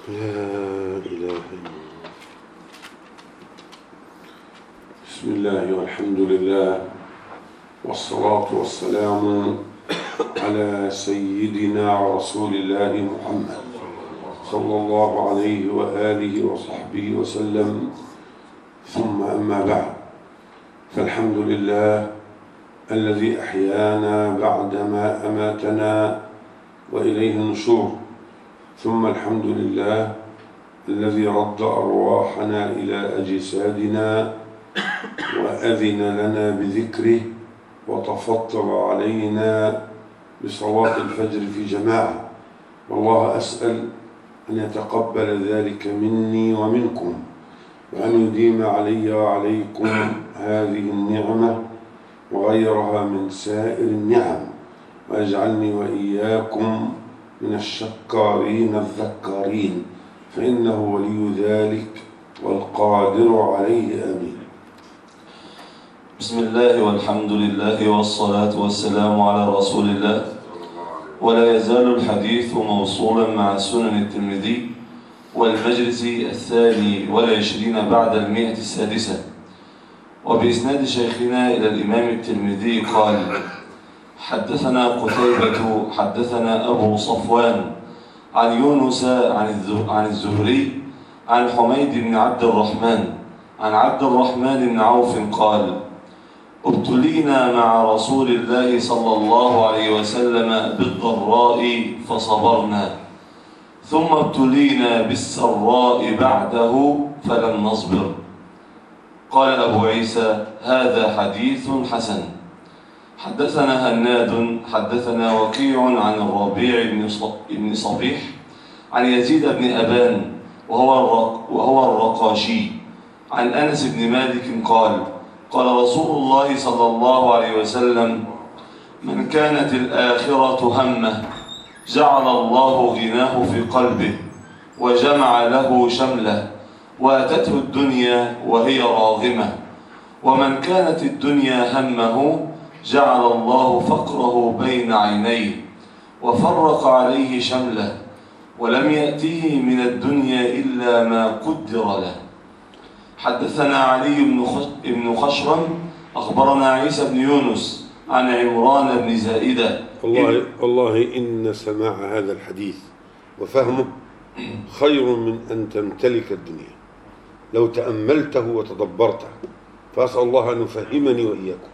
لا إله إلا الله. بسم الله والحمد لله والصلاة والسلام على سيدنا ورسول الله محمد صلى الله عليه وآله وصحبه وسلم، ثم أما بعد، فالحمد لله الذي أحيانا بعدما أماتنا وإليه النشور، ثم الحمد لله الذي رد أرواحنا إلى أجسادنا وأذن لنا بذكره وتفضل علينا بصلاة الفجر في جماعة. والله أسأل أن يتقبل ذلك مني ومنكم، وأن يديم علي وعليكم هذه النعمة وغيرها من سائر النعم، ويجعلني وإياكم من الشكارين الذكارين، فإنه ولي ذلك والقادر عليه. آمين. بسم الله والحمد لله والصلاة والسلام على رسول الله. ولا يزال الحديث موصولا مع سنن الترمذي والمجلس 22 بعد 106، وبإسناد شيخنا إلى الإمام الترمذي قال: حدثنا قتيبة حدثنا أبو صفوان عن يونس عن الزهري عن حميد بن عبد الرحمن عن عبد الرحمن بن عوف قال: ابتلينا مع رسول الله صلى الله عليه وسلم بالضراء فصبرنا، ثم ابتلينا بالسراء بعده فلم نصبر. قال أبو عيسى: هذا حديث حسن. حدثنا هناد حدثنا وكيع عن الربيع بن صبيح عن يزيد بن أبان وهو الرقاشي عن أنس بن مالك قال: قال رسول الله صلى الله عليه وسلم: من كانت الآخرة همه جعل الله غناه في قلبه وجمع له شمله، وأتته الدنيا وهي راغمة. ومن كانت الدنيا همه جعل الله فقره بين عينيه وفرق عليه شمله، ولم يأته من الدنيا إلا ما قدر له. حدثنا علي بن خشرم أخبرنا عيسى بن يونس عن عمران بن زائدة. والله إن سماع هذا الحديث وفهمه خير من أن تمتلك الدنيا لو تأملته وتدبرته، فأسأل الله أن يفهمني وإياكم.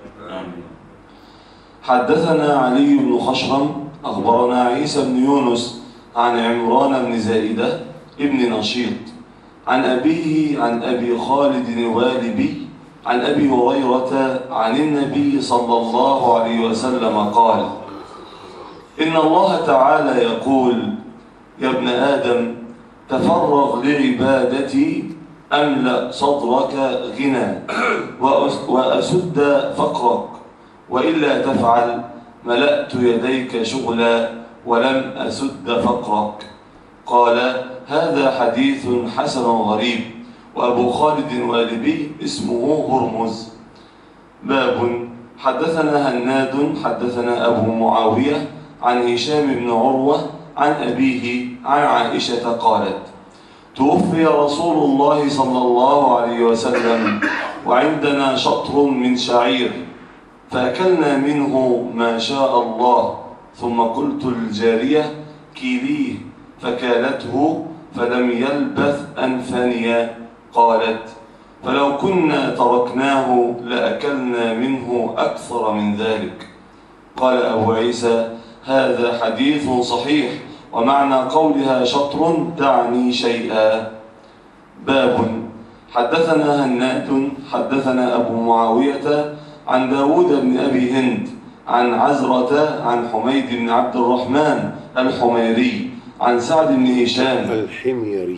حدثنا علي بن خشرم أخبرنا عيسى بن يونس عن عمران بن زائدة ابن نشيط عن أبيه عن أبي خالد الوالبي عن أبي هريرة عن النبي صلى الله عليه وسلم قال: إن الله تعالى يقول: يا ابن آدم تفرغ لعبادتي أملأ صدرك غنى وأسد فقرك، وإلا تفعل ملأت يديك شغلا ولم أسد فقرك. قال: هذا حديث حسن غريب. وأبو خالد الوالبي اسمه هرمز. باب. حدثنا هناد حدثنا أبو معاوية عن هشام بن عروة عن أبيه عن عائشة قالت: توفي رسول الله صلى الله عليه وسلم وعندنا شطر من شعير، فأكلنا منه ما شاء الله، ثم قلت للجارية: كيليه، فكالته فلم يلبث أن فني. قالت: فلو كنا تركناه لأكلنا منه أكثر من ذلك. قال أبو عيسى: هذا حديث صحيح، ومعنى قولها شطر تعني شيئا. باب. حدثنا هناد حدثنا أبو معاوية عن داود بن أبي هند عن عزرة عن حميد بن عبد الرحمن الحميري عن سعد بن هشام الحميري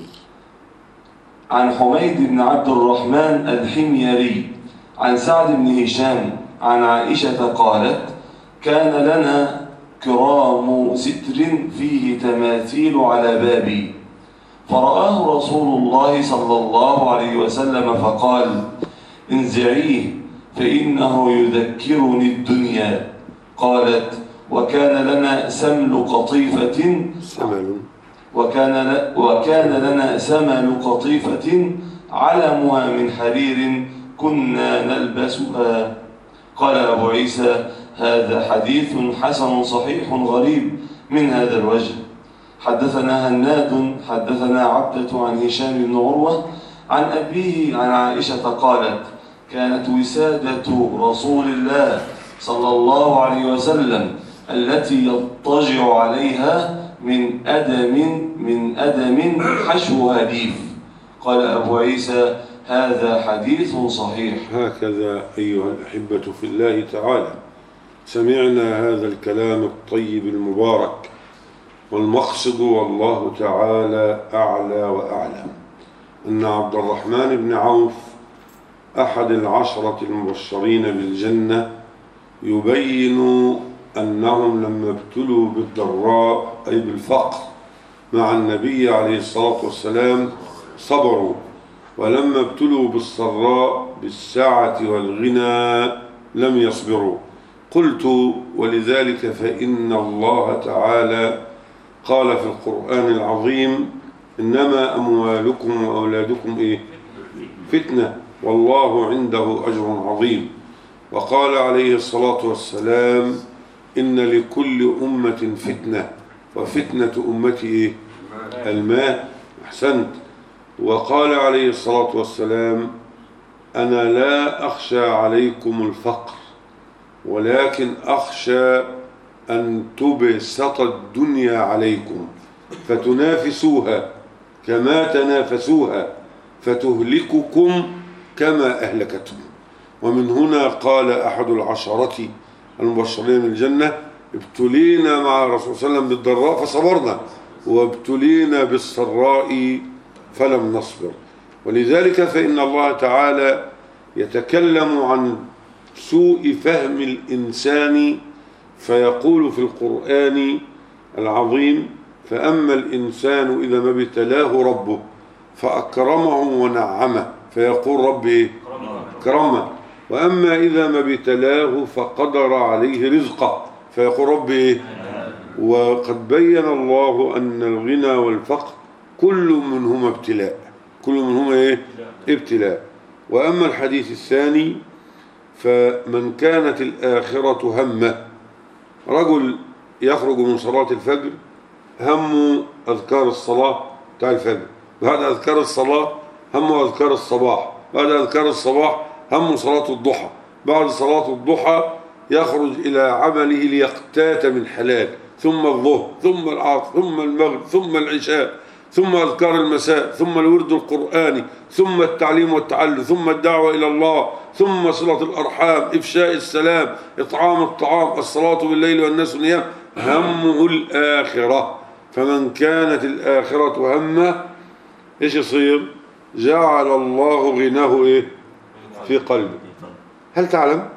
عن حميد بن عبد الرحمن الحميري عن سعد بن هشام عن عائشة قالت: كان لنا كرام ستر فيه تماثيل على بابي، فرآه رسول الله صلى الله عليه وسلم فقال: انزعيه فإنه يذكرني الدنيا. قالت: وكان لنا سمل قطيفة وكان لنا ثمن قطيفة علمها من حرير كنا نلبسها. قال أبو عيسى: هذا حديث حسن صحيح غريب من هذا الوجه. حدثنا هناد حدثنا عبدة عن هشام بن عروة عن أبيه عن عائشة قالت: كانت وسادة رسول الله صلى الله عليه وسلم التي يضطجع عليها من أدم حشوها ليف. قال أبو عيسى: هذا حديث صحيح. هكذا أيها الأحبة في الله تعالى سمعنا هذا الكلام الطيب المبارك، والمقصد والله تعالى أعلى وأعلم أن عبد الرحمن بن عوف أحد العشرة المبشرين بالجنة يبين أنهم لما ابتلوا بالضراء أي بالفقر مع النبي عليه الصلاة والسلام صبروا، ولما ابتلوا بالسراء بالسعة والغنى لم يصبروا. قلت: ولذلك فإن الله تعالى قال في القرآن العظيم: إنما أموالكم وأولادكم فتنة والله عنده أجر عظيم. وقال عليه الصلاة والسلام: إن لكل أمة فتنة وفتنة أمتي الماء. أحسنت. وقال عليه الصلاة والسلام: أنا لا أخشى عليكم الفقر ولكن أخشى أن تبسط الدنيا عليكم فتنافسوها كما تنافسوها فتهلككم كما أهلكتهم. ومن هنا قال أحد العشرة المبشرين بالجنة: ابتلينا مع الرسول صلى الله عليه وسلم بالضراء فصبرنا، وابتلينا بالسراء فلم نصبر. ولذلك فإن الله تعالى يتكلم عن سوء فهم الإنسان فيقول في القرآن العظيم: فأما الإنسان إذا ما ابتلاه ربه فأكرمه ونعمه فيقول ربي كرمه، وأما إذا ما ابتلاه فقدر عليه رزقه فيقول ربي. وقد بين الله أن الغنى والفقر كل منهما ابتلاء، كل منهما ابتلاء. وأما الحديث الثاني: فمن كانت الآخرة همه، رجل يخرج من صلاة الفجر همه أذكار الصلاة بتاع الفجر، بعد أذكار الصلاة همه أذكار الصباح، بعد أذكار الصباح همه صلاة الضحى، بعد صلاة الضحى يخرج إلى عمله ليقتات من حلال، ثم الظهر ثم العصر ثم المغرب ثم العشاء ثم أذكار المساء ثم الورد القرآني ثم التعليم والتعلم ثم الدعوة إلى الله ثم صلة الأرحام إفشاء السلام إطعام الطعام الصلاة بالليل والناس نيام. همه الآخرة. فمن كانت الآخرة همه إيش يصير؟ جعل الله غناه في قلبه. هل تعلم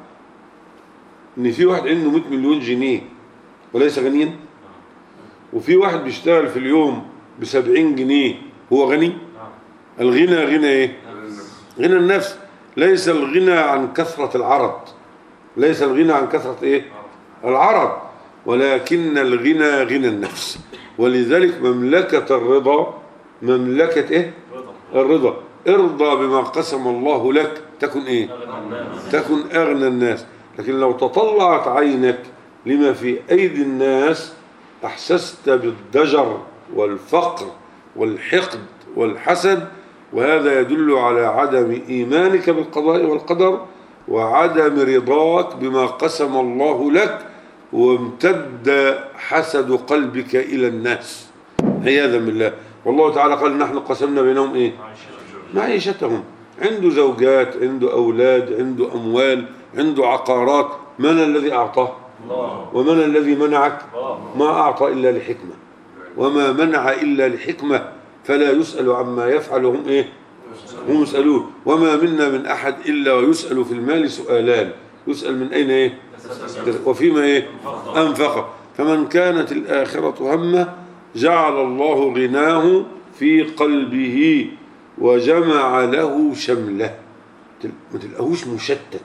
إن في واحد عنده 100 مليون جنيه وليس غنيا، وفي واحد بيشتغل في اليوم ب70 جنيه هو غني؟ الغنى غنى غنى النفس، ليس الغنى عن كثرة العرض، ليس الغنى عن كثرة العرض، ولكن الغنى غنى النفس. ولذلك مملكة الرضا مملكة الرضا. ارضى بما قسم الله لك تكن تكن أغنى الناس. لكن لو تطلعت عينك لما في أيدي الناس أحسست بالضجر والفقر والحقد والحسد، وهذا يدل على عدم إيمانك بالقضاء والقدر وعدم رضاك بما قسم الله لك، وامتد حسد قلبك إلى الناس عياذا بالله. والله تعالى قال: نحن قسمنا بينهم معيشتهم. عنده زوجات، عنده أولاد، عنده أموال، عنده عقارات. من الذي أعطاه؟ ومن الذي منعك؟ ما أعطى إلا لحكمة، وما منع إلا لحكمة، فلا يسأل عما يفعل هم يسألون. وما منا من أحد إلا ويسأل في المال سؤالان: يسأل من أين وفيما أنفقه. فمن كانت الآخرة همه جعل الله غناه في قلبه وجمع له شمله. ما تلقاهوش مشتت،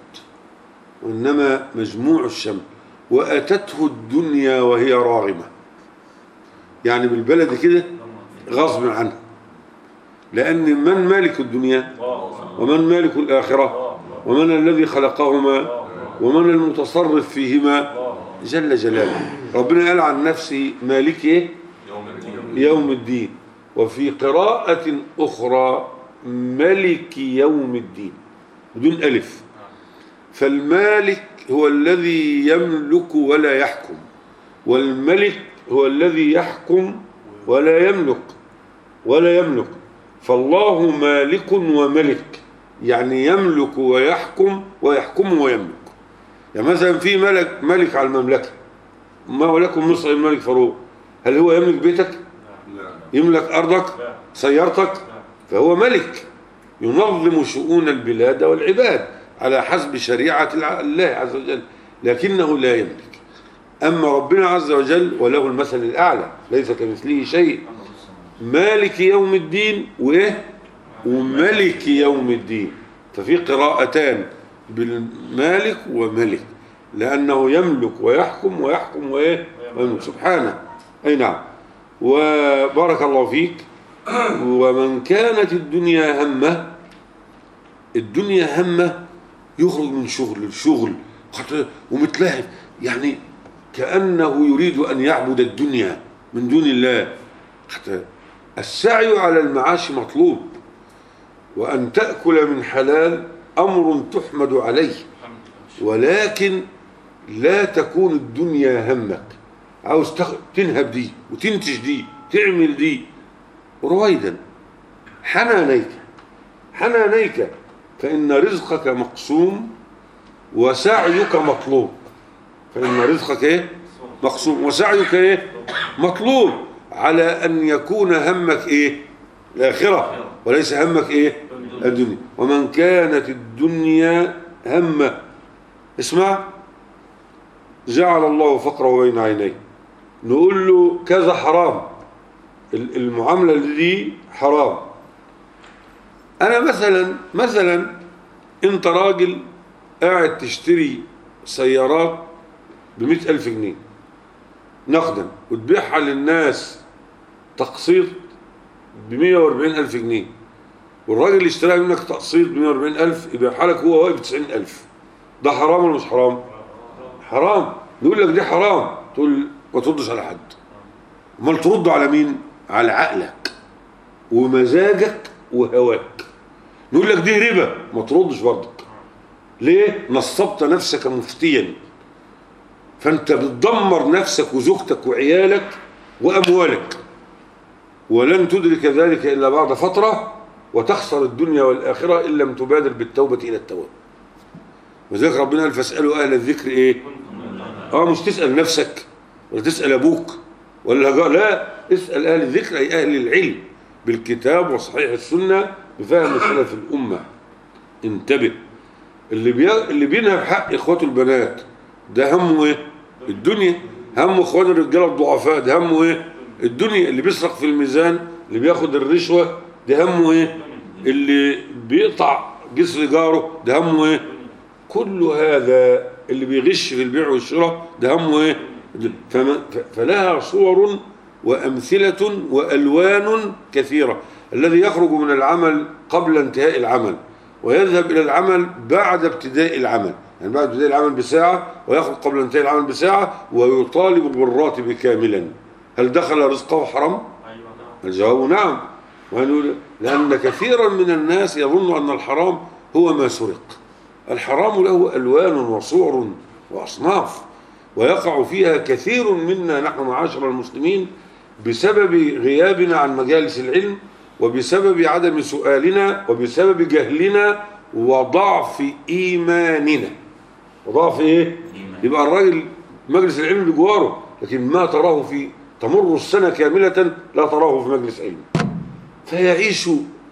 وإنما مجموع الشمل. وأتته الدنيا وهي راغمة، يعني بالبلد كده غصب عنه، لأن من مالك الدنيا ومن مالك الآخرة ومن الذي خلقهما ومن المتصرف فيهما جل جلاله. ربنا قال عن نفسه مالك إيه؟ يوم الدين. وفي قراءة أخرى ملك يوم الدين بدون ألف. فالمالك هو الذي يملك ولا يحكم، والملك هو الذي يحكم ولا يملك. فالله مالك وملك، يعني يملك ويحكم ويملك. يعني مثلا في ملك على المملكة، ما ولكم مصر الملك فاروق، هل هو يملك بيتك؟ يملك أرضك؟ سيارتك؟ فهو ملك ينظم شؤون البلاد والعباد على حسب شريعة الله عز وجل، لكنه لا يملك. أما ربنا عز وجل وله المثل الأعلى ليس كمثله شيء، مالك يوم الدين وملك يوم الدين. ففي قراءتان بالمالك وملك، لأنه يملك ويحكم ويملك سبحانه. أي نعم. وبارك الله فيك. ومن كانت الدنيا همه يخرج من شغل لشغل ومتلهف، يعني كأنه يريد أن يعبد الدنيا من دون الله. حتى السعي على المعاش مطلوب، وأن تأكل من حلال أمر تحمد عليه، ولكن لا تكون الدنيا همك. عاوز تنهب دي وتنتج دي تعمل دي رويدا حنانيك، فإن رزقك مقسوم وسعيك مطلوب. فإن رزقك إيه؟ مقسوم وسعيك إيه؟ مطلوب، على أن يكون همك إيه؟ الآخرة وليس همك إيه؟ الدنيا. ومن كانت الدنيا همه، اسمع، جعل الله فقره بين عينيه. نقول له كذا حرام، المعاملة دي حرام. أنا مثلا أنت راجل قاعد تشتري سيارات ب100,000 جنيه نقدا وتبيعها للناس تقسيط ب140,000 جنيه، والراجل اللي اشتراها منك تقسيط ب140,000 يبيعها لك هو واقف ب90,000. ده حرام ولا مش حرام؟ حرام. نقول لك دي حرام، تقول ما تردش على حد. امال ترد على مين؟ على عقلك ومزاجك وهواك. نقول لك دي ربا، ما تردش برضك. ليه؟ نصبت نفسك مفتيا، فانت بتدمر نفسك وزوجتك وعيالك واموالك، ولن تدرك ذلك الا بعد فتره، وتخسر الدنيا والاخره ان لم تبادر بالتوبه الى التواب. وذلك ربنا قال فاسالوا اهل الذكر ايه؟ مش تسال نفسك ولا تسال ابوك ولا لا، اسال اهل الذكر اي اهل العلم بالكتاب وصحيح السنه بفهم سلف الامه. انتبه، اللي بينهب حق اخواته البنات ده همه ايه؟ الدنيا. همه اخوات الرجاله الضعفاء ده همه ايه؟ الدنيا. اللي بيسرق في الميزان، اللي بياخد الرشوه ده همه ايه؟ اللي بيقطع جسر جاره ده همه ايه؟ كل هذا اللي بيغش في البيع والشراء ده همه ايه؟ فلها صور وامثله والوان كثيره. الذي يخرج من العمل قبل انتهاء العمل ويذهب الى العمل بعد ابتداء العمل، يعني بعد ابتداء العمل بساعه ويخرج قبل انتهاء العمل بساعه ويطالب بالراتب كاملا، هل دخل رزقه حرام؟ الجواب نعم. لأن كثيرا من الناس يظن أن الحرام هو ما سرق. الحرام له ألوان وصور وأصناف، ويقع فيها كثير منا نحن معاشر المسلمين بسبب غيابنا عن مجالس العلم، وبسبب عدم سؤالنا، وبسبب جهلنا وضعف إيماننا. وضعف إيه؟ يبقى الراجل مجلس العلم بجواره، لكن ما تراه في تمر السنة كاملة لا تراه في مجلس علم، فيعيش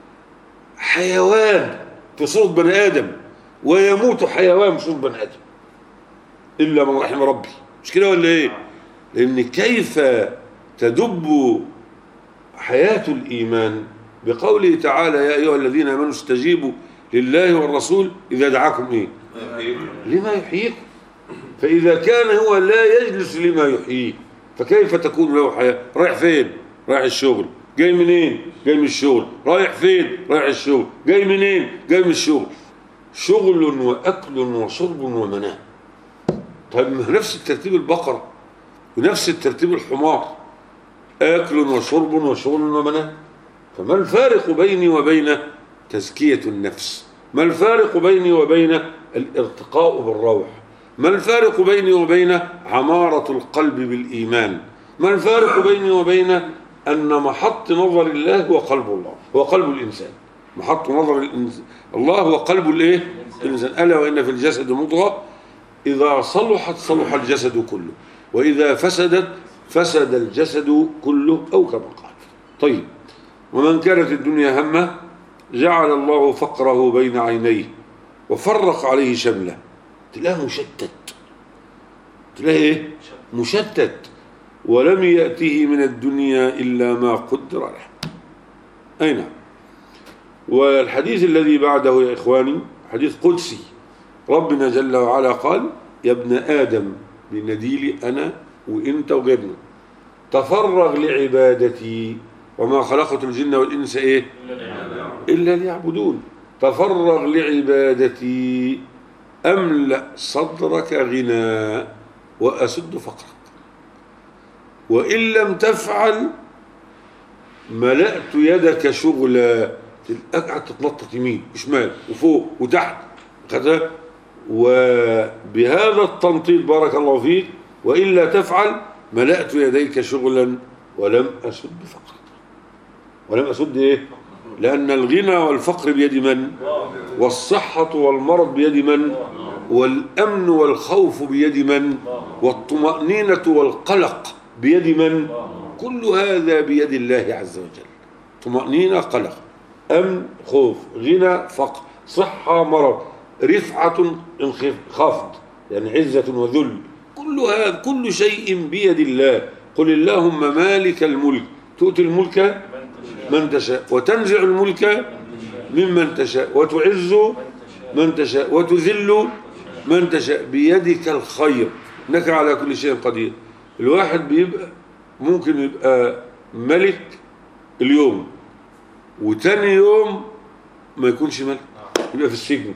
حيوان في صورة بني آدم ويموت حيوان في صورة بني آدم إلا من رحم ربي. مش كده ولا إيه؟ لأن كيف تدب حياة الإيمان بقوله تعالى يا أيها الذين آمنوا استجيبوا لله والرسول إذا دعاكم إيه؟ لما يحييكم. فإذا كان هو لا يجلس لما يحييه فكيف تكون له حياة؟ رايح فين؟ رايح الشغل، جاي منين؟ جاي من الشغل. رايح فين؟ رايح الشغل. جاي منين؟ جاي من الشغل. شغل وأكل وشرب ومنام. طيب نفس الترتيب البقرة ونفس الترتيب الحمار، أكل وشرب وشغل ومنام. فما الفارق بيني وبين تزكية النفس؟ ما الفارق بيني وبين الارتقاء بالروح؟ ما الفارق بيني وبين عمارة القلب بالإيمان؟ ما الفارق بيني وبين أن محط نظر الله هو قلب الله، هو قلب الإنسان. محط نظر الله هو قلب الإيه؟ الإنسان. ألا وإن في الجسد مضغة إذا صلحت صلح الجسد كله، وإذا فسدت فسد الجسد كله، أو كما قال. طيب، ومن كانت الدنيا همه جعل الله فقره بين عينيه وفرق عليه شمله. تلاقيه مشتت، تلاقيه إيه؟ مشتت، ولم يأته من الدنيا إلا ما قدر له. أي نعم. والحديث الذي بعده يا إخواني حديث قدسي، ربنا جل وعلا قال: يا ابن آدم، بنديلي أنا وإنت وغيرنا، تفرغ لعبادتي وما خلقت الجن والإنس إيه؟ إلا ليعبدون. تفرغ لعبادتي أملأ صدرك غنى وأسد فقرك، وإن لم تفعل ملأت يدك شغلا. قعدت تتنطط يمين وشمال وفوق وتحت كذا، وبهذا التنطيط بارك الله فيك، وإلا تفعل ملأت يديك شغلا ولم أسد فقرك. ولم أسد إيه؟ لأن الغنى والفقر بيد من؟ والصحة والمرض بيد من؟ والأمن والخوف بيد من؟ والطمأنينة والقلق بيد من؟ كل هذا بيد الله عز وجل. طمأنينة، قلق، أمن، خوف، غنى، فقر، صحة، مرض، رفعة، خفض، يعني عزة وذل. كل هذا، كل شيء بيد الله. قل اللهم مالك الملك تؤتي الملك من تشاء وتنزع الملك ممن تشاء وتعز من تشاء وتذل من تشاء، بيدك الخير، إنك على كل شيء قدير. الواحد بيبقى ممكن يبقى ملك اليوم وتاني يوم ما يكونش ملك، يبقى في السجن.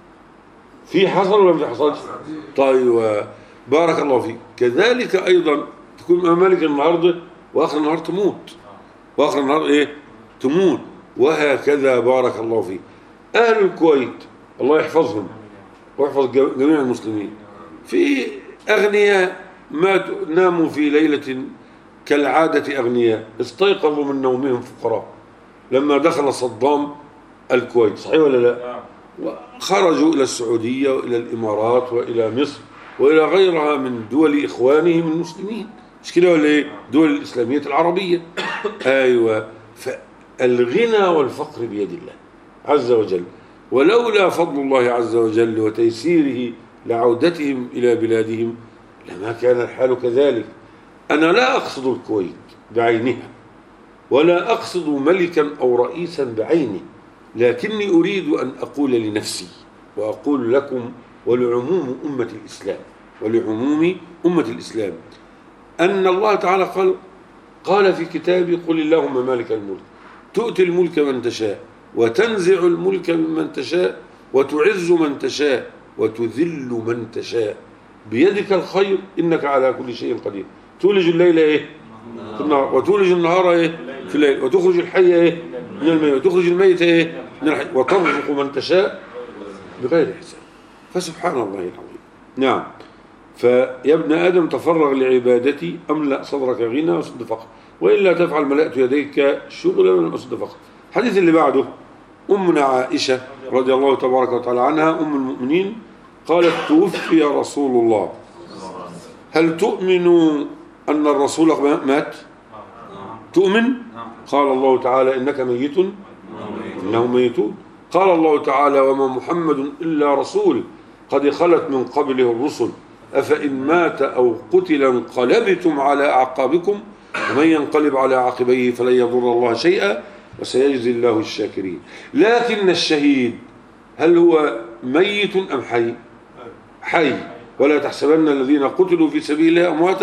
في حصل ولا ما حصلش؟ طيب، بارك الله فيك. كذلك أيضا تكون ملك النهارده وآخر النهار تموت، وآخر النهار إيه؟ تموت. وهكذا بارك الله فيك. أهل الكويت الله يحفظهم ويحفظ جميع المسلمين، في أغنياء ماتوا، ناموا في ليلة كالعادة أغنياء، استيقظوا من نومهم فقراء لما دخل صدام الكويت، صحيح ولا لا؟ وخرجوا إلى السعودية وإلى الإمارات وإلى مصر وإلى غيرها من دول إخوانهم المسلمين، مش كده ولا إيه؟ دول الإسلامية العربية. أيوة. فالغنى والفقر بيد الله عز وجل، ولولا فضل الله عز وجل وتيسيره لعودتهم إلى بلادهم لما كان الحال كذلك. أنا لا أقصد الكويت بعينها، ولا أقصد ملكا أو رئيسا بعينه، لكني أريد أن أقول لنفسي وأقول لكم ولعموم أمة الإسلام، ولعموم أمة الإسلام، أن الله تعالى قال في كتابه: قل اللهم مالك الملك تؤتي الملك من تشاء وتنزع الملك ممن تشاء وتعز من تشاء وتذل من تشاء بيدك الخير إنك على كل شيء قدير. تولج الليل إيه؟ في النهار، وتولج النهار إيه؟ في الليل، وتخرج الحي إيه؟ من الميت، وتخرج الميت إيه؟ من الحي، وترزق من تشاء بغير حساب. فسبحان الله العظيم. نعم. فيا ابن آدم تفرغ لعبادتي أملأ صدرك غنى وسد فقر، وإلا تفعل ملأت يديك شغلا وسد فقر. الحديث اللي بعده أمنا عائشة رضي الله تبارك وتعالى عنها أم المؤمنين قالت: توفي رسول الله، هل تؤمن أن الرسول مات؟ تؤمن؟ قال الله تعالى: إنك ميت إنهم ميتون. قال الله تعالى: وما محمد إلا رسول قد خلت من قبله الرسل أفإن مات أو قتل انقلبتم على أعقابكم ومن ينقلب على عقبيه فلن يضر الله شيئا وسيجزي الله الشاكرين. لكن الشهيد هل هو ميت أم حي؟ حي. ولا تحسبن الذين قتلوا في سبيل الله أمواتا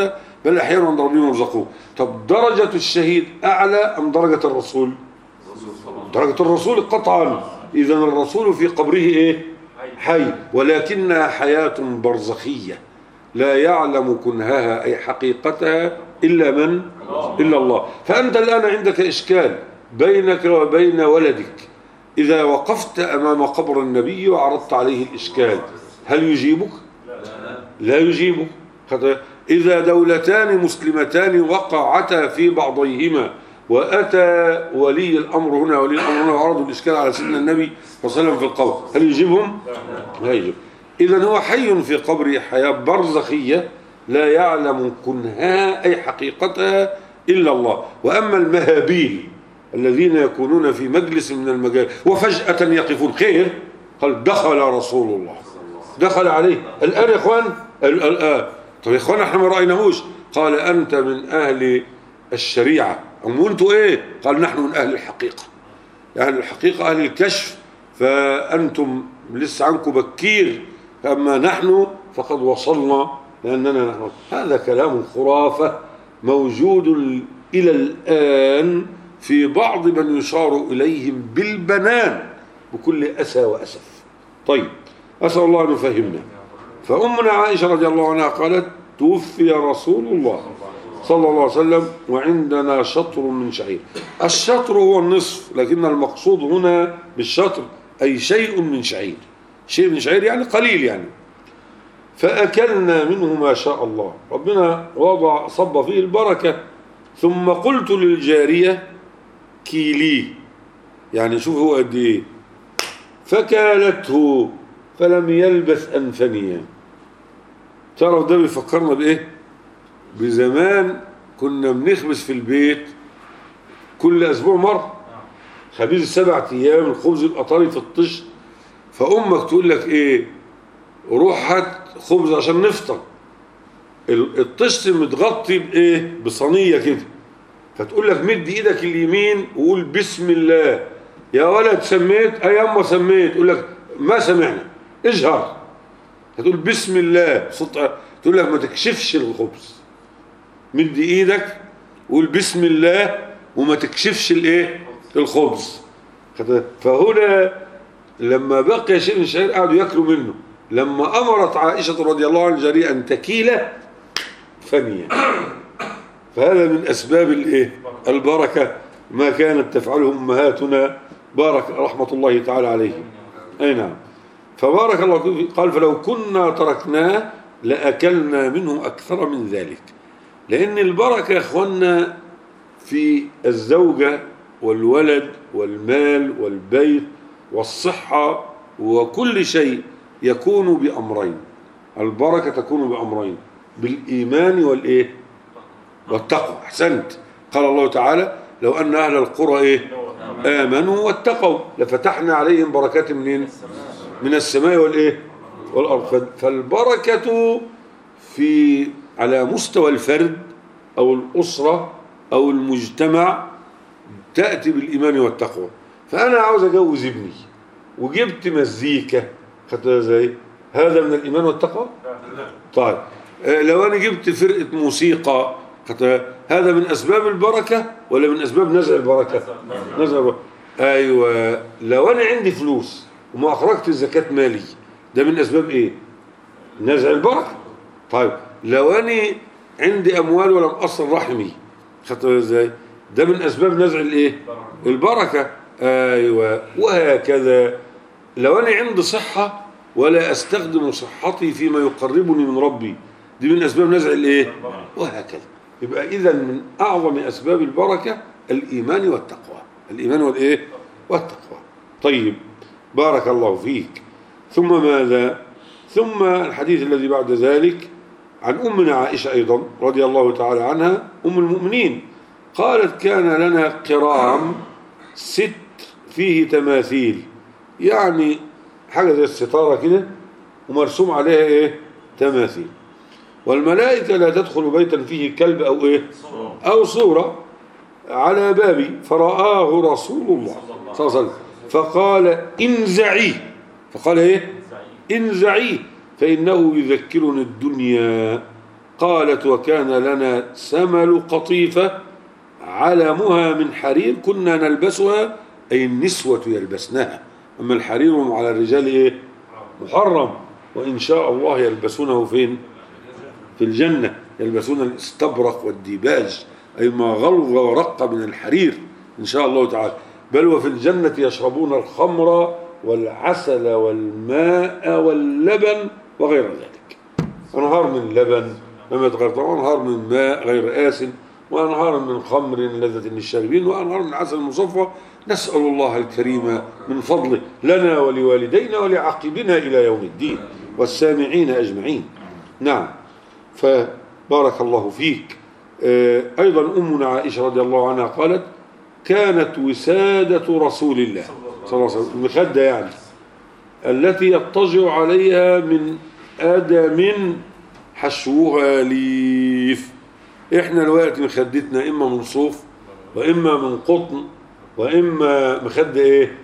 بل أحياء عند ربهم يرزقون. طب درجة الشهيد أعلى أم درجة الرسول؟ درجة الرسول قطعا. إذا الرسول في قبره إيه؟ حي، ولكنها حياة برزخية لا يعلم كنهها أي حقيقتها إلا من؟ إلا الله. فأنت الآن عندك إشكال بينك وبين ولدك، إذا وقفت أمام قبر النبي وعرضت عليه الإشكال هل يجيبك؟ لا يجيبك. إذا دولتان مسلمتان وقعتا في بعضيهما وأتى ولي الأمر هنا ولي الأمر هنا وعرضوا الإشكال على سيدنا النبي صلى الله عليه وسلم في القبر، هل يجيبهم؟ لا يجيب. إذن هو حي في قبره حياة برزخية لا يعلم كنها أي حقيقتها إلا الله. وأما المهابيل الذين يكونون في مجلس من المجال وفجأة يقفون خير، قال دخل رسول الله، دخل عليه الآن يا إخوان الآن. طب يا إخوان احنا ما رأيناهوش. قال أنت من أهل الشريعة أم أنتوا إيه؟ قال نحن من أهل الحقيقة، أهل الحقيقة أهل الكشف، فأنتم لسه عنكم بكير، أما نحن فقد وصلنا لأننا نحن. هذا كلام خرافة موجود إلى الآن في بعض من يشار إليهم بالبنان بكل أسى وأسف. طيب أسأل الله أن يفهمنا. فأمنا عائشة رضي الله عنها قالت توفي رسول الله صلى الله عليه وسلم وعندنا شطر من شعير. الشطر هو النصف، لكن المقصود هنا بالشطر أي شيء من شعير، شيء من شعير يعني قليل يعني. فأكلنا منه ما شاء الله، ربنا وضع صب فيه البركة. ثم قلت للجارية كيلي، يعني شوف هو قد ايه، فكالته فلم يلبث أن فني. تعرف ده بيفكرنا بإيه؟ بزمان كنا بنخبز في البيت كل أسبوع مرة، خبيز 7 أيام، الخبز يبقى طري في الطش، فأمك تقول لك إيه؟ روح هات خبز عشان نفطر. الطش متغطي بإيه؟ بصينية كده، فتقول لك مد إيدك اليمين وقول بسم الله. يا ولد سميت؟ أيام سميت. تقول لك ما سمعنا، اجهر. هتقول بسم الله تقول لك ما تكشفش الخبز، مد ايدك وقول بسم الله وما تكشفش الايه؟ الخبز. فهنا لما بقي شيء من الشعير قعدوا ياكلوا منه. لما امرت عائشه رضي الله عنها الجاريه ان تكيل فنيا، فهذا من اسباب الايه؟ البركه، ما كانت تفعله امهاتنا بارك رحمه الله تعالى عليهم. اي نعم. فبارك الله فيه. قال فلو كنا تركناه لأكلنا منه أكثر من ذلك. لأن البركة يا أخوانا في الزوجة والولد والمال والبيت والصحة وكل شيء يكون بأمرين. البركة تكون بأمرين، بالإيمان والإيه؟ والتقوى. أحسنت. قال الله تعالى لو أن أهل القرى إيه؟ آمنوا واتقوا لفتحنا عليهم بركات منين؟ من السماء والإيه؟ والأرض. فالبركة في على مستوى الفرد أو الأسرة أو المجتمع تأتي بالإيمان والتقوى. فأنا عاوز أجوز ابني وجبت مزيكا، خدتها ازاي؟ هذا من الإيمان والتقوى؟ طيب لو أنا جبت فرقة موسيقى، هذا من أسباب البركة ولا من أسباب نزع البركة؟ نزع البركة. أيوة. لو أنا عندي فلوس وما أخرجت الزكاة مالي، ده من أسباب إيه؟ نزع البركة. طيب لو أنا عندي أموال ولم أصل رحمي، خدتها ازاي؟ ده من أسباب نزع الإيه؟ البركة. أيوة. وهكذا لو أنا عندي صحة ولا أستخدم صحتي فيما يقربني من ربي، دي من أسباب نزع الإيه؟ وهكذا. يبقى إذن من أعظم أسباب البركة الإيمان والتقوى، الإيمان والإيه؟ والتقوى. طيب بارك الله فيك. ثم ماذا؟ ثم الحديث الذي بعد ذلك عن أمنا عائشة أيضا رضي الله تعالى عنها أم المؤمنين، قالت كان لنا قرام 6 فيه تماثيل، يعني حاجة زي الستارة كده ومرسوم عليها إيه؟ تماثيل. والملائكة لا تدخل بيتا فيه كلب أو إيه؟ أو صورة على بابي، فرآه رسول الله صلى الله عليه وسلم فقال انزعيه. فقال إيه؟ انزعيه فإنه يذكرني الدنيا. قالت وكان لنا سمل قطيفة علمها من حرير كنا نلبسها، أي النسوة يلبسنها. أما الحرير على الرجال إيه؟ محرم، وإن شاء الله يلبسونه فين؟ في الجنة، يلبسون الاستبرق والديباج، أي ما غلظ ورق من الحرير إن شاء الله تعالى. بل وفي الجنة يشربون الخمر والعسل والماء واللبن وغير ذلك، أنهار من لبن لم يتغير، وأنهار من ماء غير آسن، وأنهار من خمر لذة للشاربين، وأنهار من عسل مصفى. نسأل الله الكريم من فضله لنا ولوالدينا ولعقبنا إلى يوم الدين والسامعين أجمعين. نعم، فبارك الله فيك. أيضا أمنا عائشة رضي الله عنها قالت كانت وسادة رسول الله صلى الله عليه وسلم، المخدة يعني التي يضطجع عليها من آدم حشوها ليف. إحنا الوقت مخدتنا إما من صوف وإما من قطن وإما مخدة إيه؟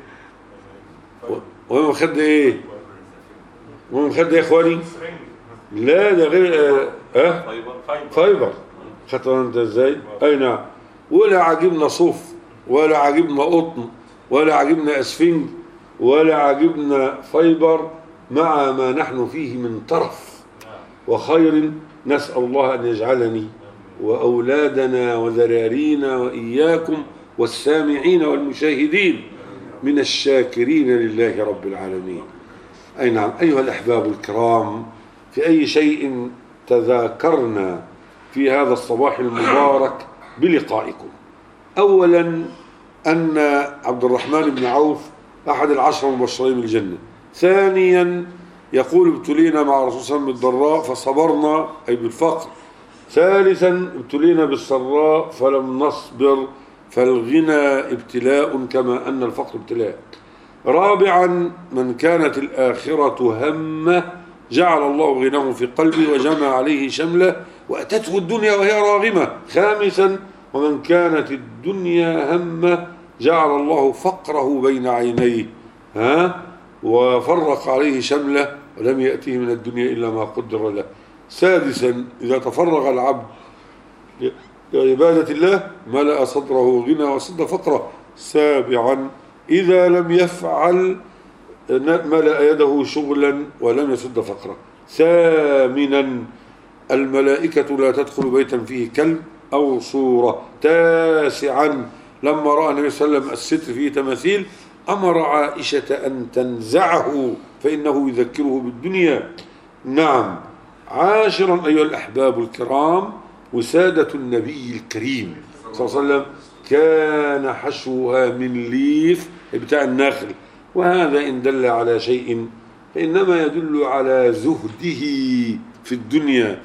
وإما مخدة إيه؟ وإما مخدة إيه يا إخواني؟ لا ده غير فايبر. خدت أنت إزاي؟ أي نعم. ولا عجبنا صوف ولا عجبنا قطن ولا عجبنا أسفنج ولا عجبنا فايبر، مع ما نحن فيه من ترف وخير. نسأل الله أن يجعلني وأولادنا وذرارينا وإياكم والسامعين والمشاهدين من الشاكرين لله رب العالمين. أي نعم. أيها الأحباب الكرام، في أي شيء تذاكرنا في هذا الصباح المبارك بلقائكم؟ أولا أن عبد الرحمن بن عوف أحد العشر المبشرين بالجنة. ثانيا يقول ابتلينا مع رسول صلى الله عليه وسلم بالضراء فصبرنا، أي بالفقر. ثالثا ابتلينا بالسراء فلم نصبر، فالغنى ابتلاء كما أن الفقر ابتلاء. رابعا من كانت الآخرة همه جعل الله غناه في قلبه وجمع عليه شمله وأتته الدنيا وهي راغمة. خامسا ومن كانت الدنيا همه جعل الله فقره بين عينيه وفرق عليه شمله ولم يأتيه من الدنيا إلا ما قدر له. سادسا إذا تفرغ العبد لعبادة الله ملأ صدره غنى وسد فقره. سابعا إذا لم يفعل ملأ يده شغلا ولم يسد فقره. ثامنا الملائكة لا تدخل بيتا فيه كلب أو صورة. تاسعا لما رأى النبي صلى الله عليه وسلم الستر فيه تماثيل أمر عائشة أن تنزعه فإنه يذكره بالدنيا. نعم. عاشرا أيها الأحباب الكرام، وسادة النبي الكريم صلى الله عليه وسلم كان حشوها من ليف بتاع النخل، وهذا إن دل على شيء فإنما يدل على زهده في الدنيا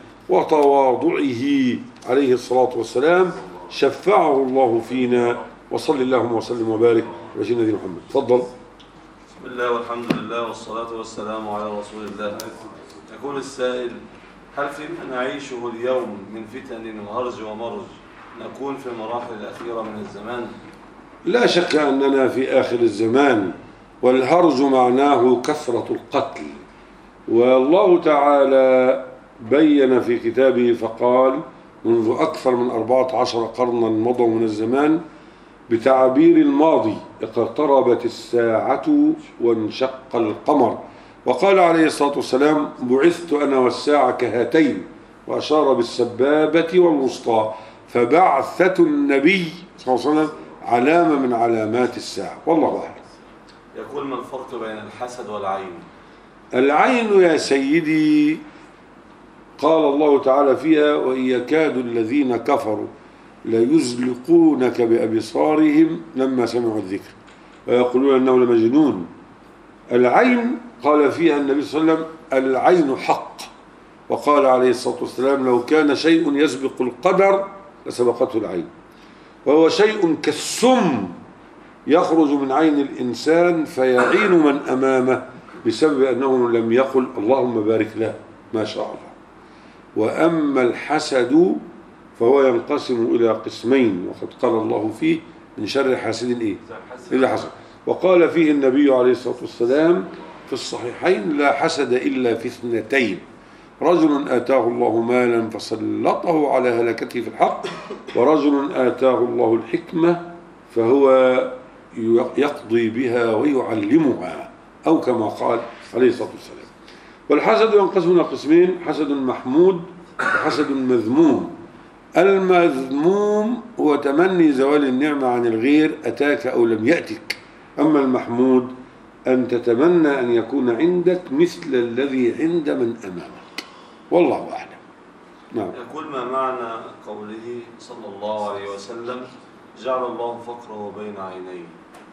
وتواضعه عليه الصلاة والسلام. شفعه الله فينا. وصل اللهم وسلم وبارك على سيدنا محمد. تفضل. بسم الله والحمد لله والصلاة والسلام على رسول الله. يقول السائل: هل فيما نعيشه اليوم من فتن وهرج ومرج نكون في المراحل الأخيرة من الزمان؟ لا شك أننا في آخر الزمان، والهرج معناه كثرة القتل. والله تعالى بين في كتابه فقال: منذ أكثر من 14 قرنا مضوا من الزمان بتعبير الماضي اقتربت الساعة وانشق القمر. وقال عليه الصلاة والسلام: بعثت أنا والساعة كهاتين، وأشار بالسبابة والوسطى. فبعثة النبي صلى الله عليه وسلم علامة من علامات الساعة. والله أعلم. يقول: ما الفرق بين الحسد والعين؟ العين يا سيدي قال الله تعالى فيها: وإن يكاد الذين كفروا ليزلقونك بأبصارهم لما سمعوا الذكر ويقولون أنه لمجنون. العين قال فيها النبي صلى الله عليه وسلم: العين حق. وقال عليه الصلاة والسلام: لو كان شيء يسبق القدر لسبقته العين. وهو شيء كالسم يخرج من عين الإنسان فيعين من أمامه بسبب أنه لم يقل اللهم بارك له ما شاء الله. وأما الحسد فهو ينقسم إلى قسمين، وقد قال الله فيه: من شر حاسد إيه؟ إلا حسد. وقال فيه النبي عليه الصلاة والسلام في الصحيحين: لا حسد إلا في اثنتين، رجل آتاه الله مالا فسلطه على هلكته في الحق، ورجل آتاه الله الحكمة فهو يقضي بها ويعلمها، أو كما قال عليه الصلاة والسلام. والحسد ينقسم إلى قسمين: حسد محمود وحسد مذموم. المذموم هو تمني زوال النعمة عن الغير أتاك أو لم يأتك، أما المحمود أن تتمنى أن يكون عندك مثل الذي عند من أمامك، والله أعلم. نعم. يقول: ما معنى قوله صلى الله عليه وسلم: جعل الله فقره بين عينيه؟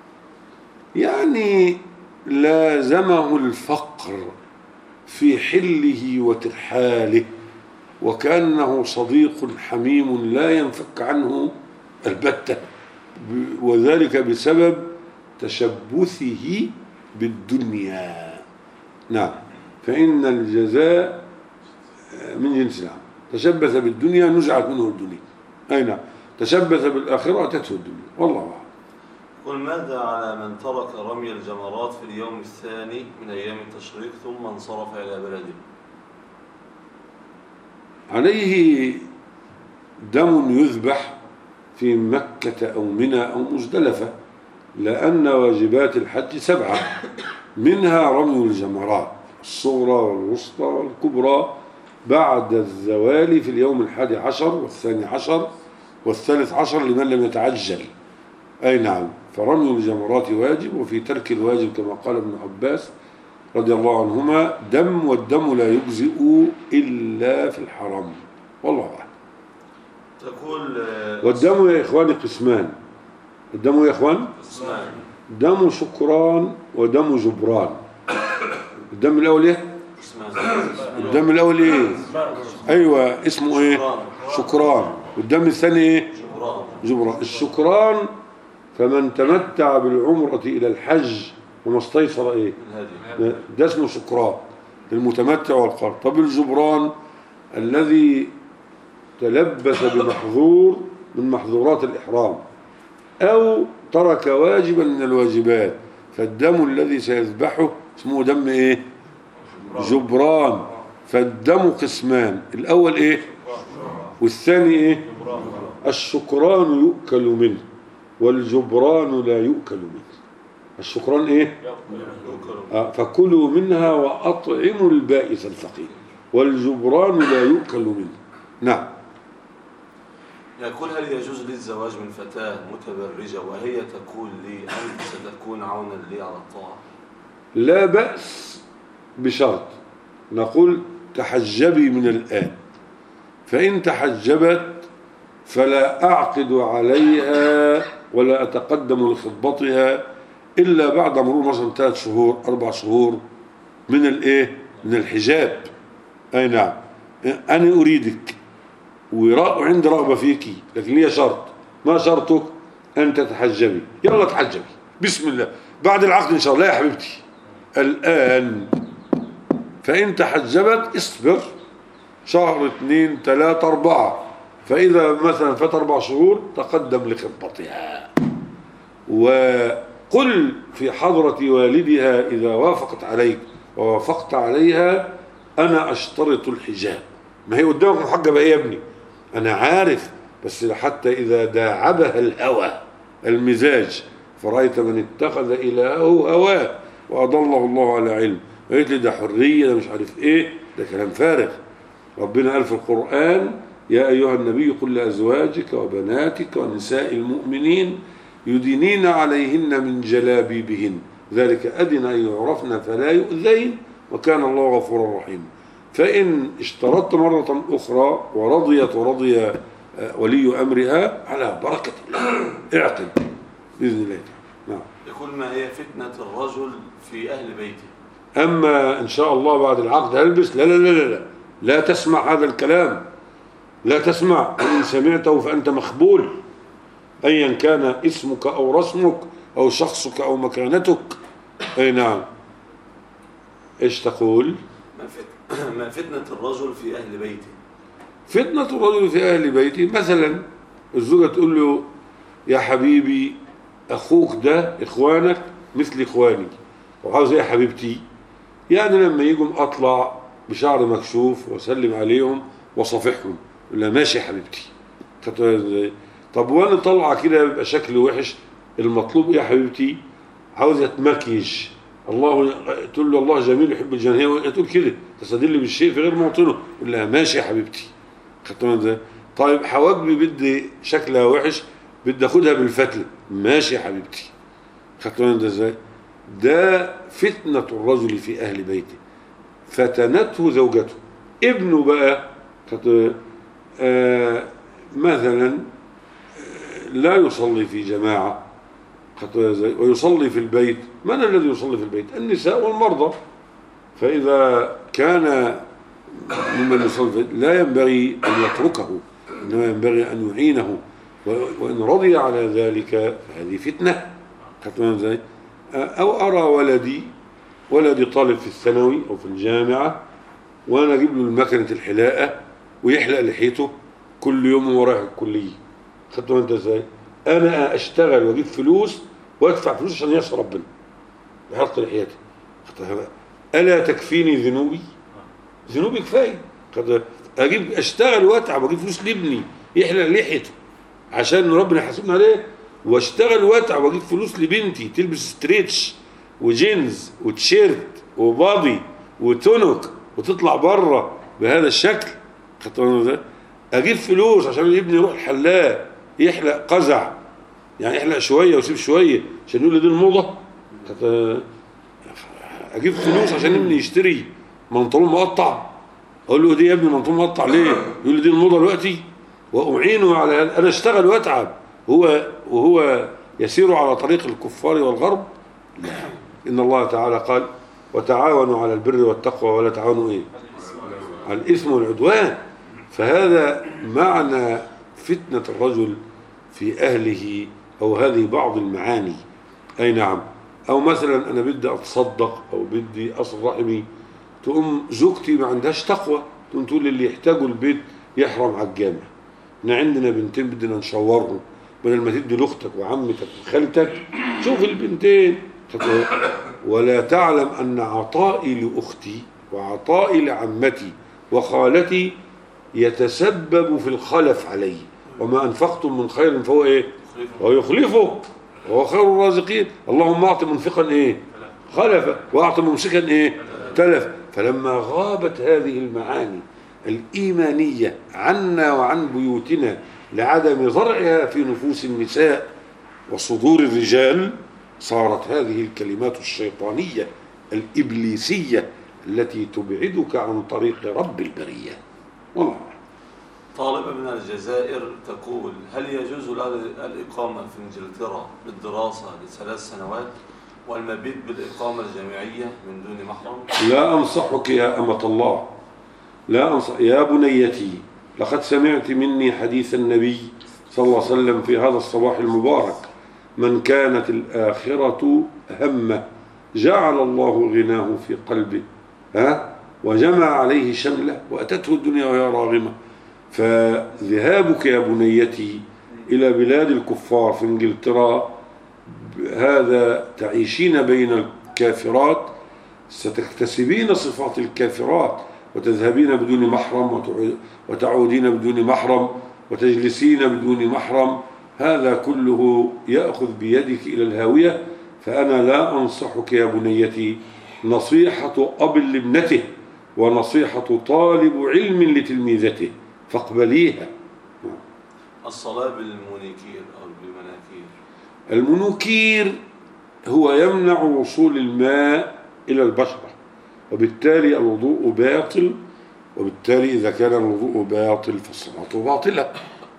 يعني لازمه الفقر في حله وترحاله، وكأنه صديق حميم لا ينفك عنه البتة، وذلك بسبب تشبثه بالدنيا. نعم، فإن الجزاء من جنس العمل. تشبث بالدنيا نزعت منه الدنيا. أي نعم، تشبث بالآخرة أتته الدنيا، والله أعلم. قل: ماذا على من ترك رمي الجمرات في اليوم الثاني من أيام التشريق ثم انصرف إلى بلده؟ عليه دم يذبح في مكة أو منى أو مزدلفة، لأن واجبات الحج 7، منها رمي الجمرات الصغرى والوسطى والكبرى بعد الزوال في اليوم 11 والثاني عشر والثالث عشر لمن لم يتعجل. أي نعم، فرمي الجمرات واجب، وفي ترك الواجب كما قال ابن عباس رضي الله عنهما دم، والدم لا يجزئ إلا في الحرم، والله أعلم. تقول: والدم يا إخواني قسمان. الدم يا إخوان قسمان: دم شكران ودم جبران. الدم الأول إيه؟ الدم الأول إيه؟ أيوة، اسمه إيه؟ شكران. والدم الثاني إيه؟ جبران. الشكران فمن تمتع بالعمرة إلى الحج وما استيسر إيه؟ ده اسمه شكران، المتمتع والقارن. طب الجبران الذي تلبس بمحظور من محظورات الإحرام أو ترك واجبا من الواجبات، فالدم الذي سيذبحه اسمه دم إيه؟ جبران. فالدم قسمان: الأول إيه؟ والثاني إيه؟ الشكران يؤكل منه، والجبران لا يؤكل منه. الشكران إيه؟ فكلوا منها وأطعموا البائس الفقير، والجبران لا يؤكل منه. نعم. يقول: هل يجوز لي الزواج من فتاة متبرجة وهي تقول لي أنت ستكون عونا لي على الطاعة؟ لا بأس، بشرط نقول تحجبي من الآن، فإن تحجبت فلا أعقد عليها ولا أتقدم لخطبتها إلا بعد مرور مثلا 3 شهور 4 شهور من الإيه؟ من الحجاب. أي نعم، أنا أريدك وعندي رغبة فيكي، لكن لي شرط. ما شرطك؟ أن تتحجبي. يلا تحجبي بسم الله، بعد العقد إن شاء الله. لا يا حبيبتي، الآن. فإن تحجبت اصبر 1 2 3 4، فإذا مثلا فات 4 شهور تقدم لخطبتها، وقل في حضرة والدها إذا وافقت عليك ووافقت عليها: أنا أشترط الحجاب. ما هي قدامك محجبة إيه يا ابني؟ أنا عارف، بس حتى إذا داعبها الهوى المزاج فرأيت من اتخذ إلهه هواه وأضله الله على علم، قلت لي ده حرية، ده مش عارف إيه، ده كلام فارغ. ربنا قال في القرآن: يا أيها النبي قل لأزواجك وبناتك ونساء المؤمنين يدنين عليهن من جلابيبهن ذلك أدنى أن يعرفن فلا يؤذين وكان الله غفورا رحيما. فإن اشترطت مرة أخرى ورضيت ورضي ولي أمرها على بركة الله اعقد بإذن الله. نعم. يقول: ما هي فتنة الرجل في أهل بيته؟ أما إن شاء الله بعد العقد هلبس، لا لا لا لا لا, لا تسمع هذا الكلام، لا تسمع. وإن سمعته فأنت مخبول، أيا كان اسمك أو رسمك أو شخصك أو مكانتك. أي نعم. إيش تقول؟ ما فتنة الرجل في أهل بيته؟ فتنة الرجل في أهل بيته مثلا الزوجة تقول له: يا حبيبي أخوك ده إخوانك مثل إخواني، وعاوز إيه يا حبيبتي؟ يعني لما يجوا أطلع بشعر مكشوف وأسلم عليهم وصافحهم، يقول لها ماشي يا حبيبتي. طب وانا طالعه كده يبقى شكل وحش، المطلوب ايه يا حبيبتي؟ عاوزه تمكيج، الله تقول له الله جميل يحب الجمال، هي تقول كده تستدل بالشيء في غير موطنه، يقول لها ماشي يا حبيبتي. خدت بالك ازاي؟ طيب حواجبي بدي شكلها وحش، بدي اخدها بالفتله، ماشي يا حبيبتي. خدت بالك ازاي؟ ده فتنه الرجل في اهل بيته، فتنته زوجته. ابنه بقى مثلا لا يصلي في جماعة ويصلي في البيت. من الذي يصلي في البيت؟ النساء والمرضى. فإذا كان ممن يصلي في البيت لا ينبغي أن يتركه، إنما ينبغي أن يعينه، وإن رضي على ذلك فهذه فتنة. أو أرى ولدي طالب في الثانوي أو في الجامعة، وأنا أجيب له المكنة الحلاقة ويحلق لحيته كل يوم وهو رايح الكلية. خدتوا انت ازاي؟ انا اشتغل واجيب فلوس وادفع فلوس عشان يعصي ربنا بحلق لحيتي. الا تكفيني ذنوبي؟ ذنوبي كفايه. اجيب اشتغل واتعب واجيب فلوس لابني يحلق لحيته عشان ربنا يحاسبنا عليه، واشتغل واتعب واجيب فلوس لبنتي تلبس ستريتش وجينز وتيشيرت وبادي وتونك وتطلع بره بهذا الشكل. خدتوا ازاي؟ اجيب فلوس عشان ابني يروح الحلاق يحلق قزع، يعني يحلق شويه ويسيب شويه عشان يقول لي دي الموضه. اجيب فلوس عشان ابني يشتري منطلون مقطع، اقول له دي يا ابني منطلون مقطع ليه؟ يقول لي دي الموضه دلوقتي، واعينه على هذا. انا اشتغل واتعب وهو يسير على طريق الكفار والغرب؟ لا. ان الله تعالى قال وتعاونوا على البر والتقوى ولا تعاونوا ايه؟ على الاثم والعدوان. فهذا معنى فتنة الرجل في أهله، أو هذه بعض المعاني. أي نعم. أو مثلا أنا بدي أتصدق أو بدي أصل رحمي، تقوم زوجتي ما عندهاش تقوى، تقوم تقول اللي يحتاجوا البيت يحرم على الجامع، احنا عندنا بنتين بدنا نشورهم، بدل ما تدي لأختك وعمتك وخالتك شوف البنتين. ولا تعلم أن عطائي لأختي وعطائي لعمتي وخالتي يتسبب في الخلف عليه، وما أنفقتم من خير فهو إيه؟ ويخلفه وهو خير الرازقين. اللهم أعط منفقا إيه؟ خلفا، وأعط ممسكا إيه؟ تلفا. فلما غابت هذه المعاني الإيمانية عنا وعن بيوتنا لعدم زرعها في نفوس النساء وصدور الرجال، صارت هذه الكلمات الشيطانية الإبليسية التي تبعدك عن طريق رب البرية. والله. طالبة من الجزائر تقول: هل يجوز الإقامة في إنجلترا بالدراسة ل3 سنوات والمبيت بالإقامة الجامعية من دون محرم؟ لا أنصحك يا أمة الله، لا أنصح يا بنيتي. لقد سمعت مني حديث النبي صلى الله عليه وسلم في هذا الصباح المبارك: من كانت الآخرة همه جعل الله غناه في قلبه وجمع عليه شمله وأتته الدنيا وهي راغمة. فذهابك يا بنيتي إلى بلاد الكفار في إنجلترا، هذا تعيشين بين الكافرات، ستكتسبين صفات الكافرات، وتذهبين بدون محرم وتعودين بدون محرم وتجلسين بدون محرم. هذا كله يأخذ بيدك إلى الهاوية. فأنا لا أنصحك يا بنيتي نصيحة أب لابنته ونصيحة طالب علم لتلميذته، فاقبليها. الصلاة بالمونيكير أو بالمناكير. المنوكير هو يمنع وصول الماء إلى البشرة، وبالتالي الوضوء باطل، وبالتالي إذا كان الوضوء باطل فالصلاة باطلة.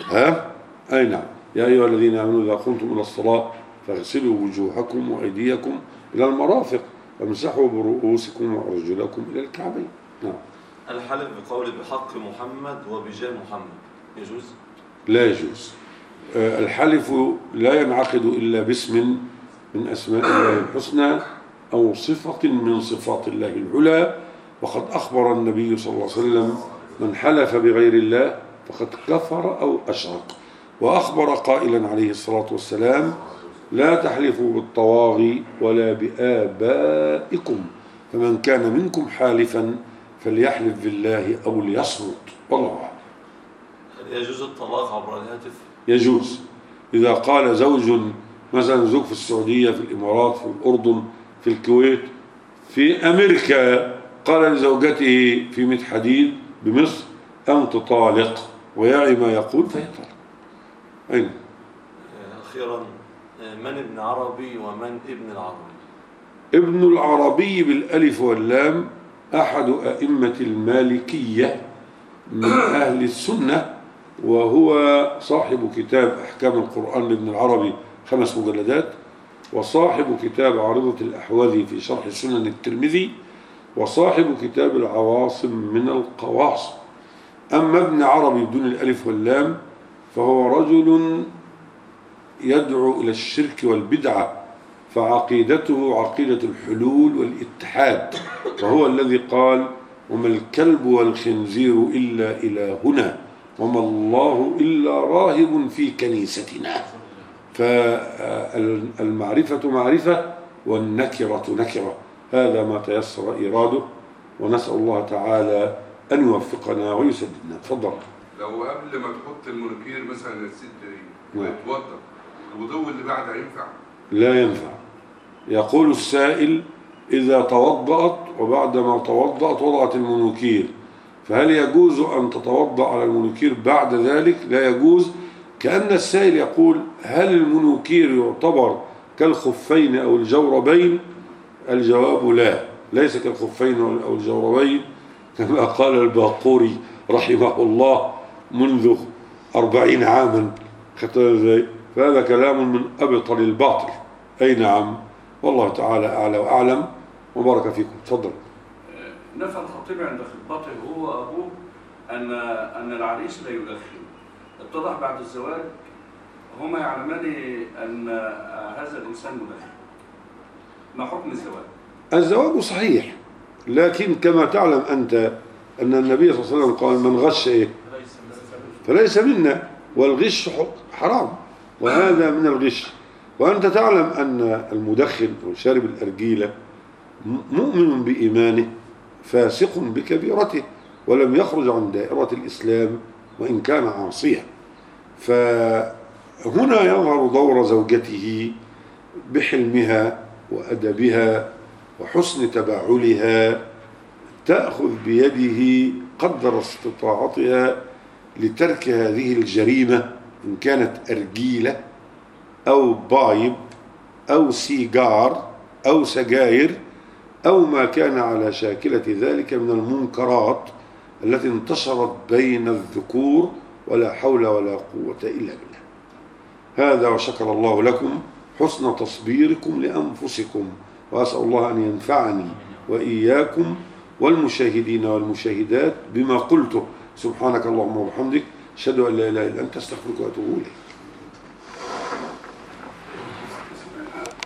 أي نعم. يا أيها الذين آمنوا إذا قمتم إلى الصلاة فاغسلوا وجوهكم وأيديكم إلى المرافق وامسحوا برؤوسكم وأرجلكم إلى الكعبين. نعم. الحلف بقول بحق محمد وبجاه محمد يجوز؟ لا يجوز. الحلف لا ينعقد إلا باسم من أسماء الله الحسنى أو صفة من صفات الله العلى. وقد أخبر النبي صلى الله عليه وسلم: من حلف بغير الله فقد كفر أو أشرك. وأخبر قائلا عليه الصلاة والسلام: لا تحلفوا بالطواغي ولا بآبائكم، فمن كان منكم حالفا فليحلف بالله أو ليصمت، والله أعلم. هل يجوز الطلاق عبر الهاتف؟ يجوز إذا قال زوج، مثلا زوج في السعودية، في الإمارات، في الأردن، في الكويت، في أمريكا، قال لزوجته في مدحديد بمصر أنت طالق، ويعي ما يقول فيطلق. أين؟ أخيرا، من ابن عربي ومن ابن العربي؟ ابن العربي بالألف واللام أحد أئمة المالكية من أهل السنة، وهو صاحب كتاب أحكام القرآن لابن العربي 5 مجلدات، وصاحب كتاب عارضة الأحوذي في شرح سنن الترمذي، وصاحب كتاب العواصم من القواصم. أما ابن عربي بدون الألف واللام فهو رجل يدعو إلى الشرك والبدعة، فعقيدته عقيدة الحلول والاتحاد، وهو الذي قال وما الكلب والخنزير إلا إلهنا وما الله إلا راهب في كنيستنا. فالمعرفة معرفة والنكرة نكرة. هذا ما تيسر إيراده، ونسأل الله تعالى أن يوفقنا ويسددنا. تفضل. لو قبل ما تحط المنكير مثلا الست دي وتوضأ، الوضوء اللي بعدها ينفع؟ لا ينفع. يقول السائل إذا توضأت وبعدما توضأت وضعت المنكير، فهل يجوز أن تتوضأ على المنكير بعد ذلك؟ لا يجوز. كأن السائل يقول هل المنكير يعتبر كالخفين أو الجوربين؟ الجواب لا، ليس كالخفين أو الجوربين كما قال الباقوري رحمه الله منذ 40 عاما. فهذا كلام من أبطل الباطل. أي نعم، والله تعالى أعلى وأعلم، وبارك فيكم. تفضل. نفى الخطيب عند خطبته هو وأبوه أن العريس لا يدخن. اتضح بعد الزواج هما يعلمان أن هذا الإنسان مدخن. ما حكم الزواج؟ الزواج صحيح، لكن كما تعلم أنت أن النبي صلى الله عليه وسلم قال من غش فليس منا، والغش حرام، وهذا من الغش. وأنت تعلم أن المدخن أو شارب الأرجيلة مؤمن بإيمانه فاسق بكبيرته، ولم يخرج عن دائرة الإسلام وإن كان عاصيا. فهنا يظهر دور زوجته بحلمها وأدبها وحسن تباعلها، تأخذ بيده قدر استطاعتها لترك هذه الجريمة، إن كانت أرجيلة أو بايب أو سيجار أو سجاير أو ما كان على شاكلة ذلك من المنكرات التي انتشرت بين الذكور، ولا حول ولا قوة إلا بالله. هذا، وشكر الله لكم حسن تصبيركم لأنفسكم، وأسأل الله أن ينفعني وإياكم والمشاهدين والمشاهدات بما قلته. سبحانك اللهم وبحمدك، أشهد أن لا إله إلا أنت، أستغفرك وأتوب إليك.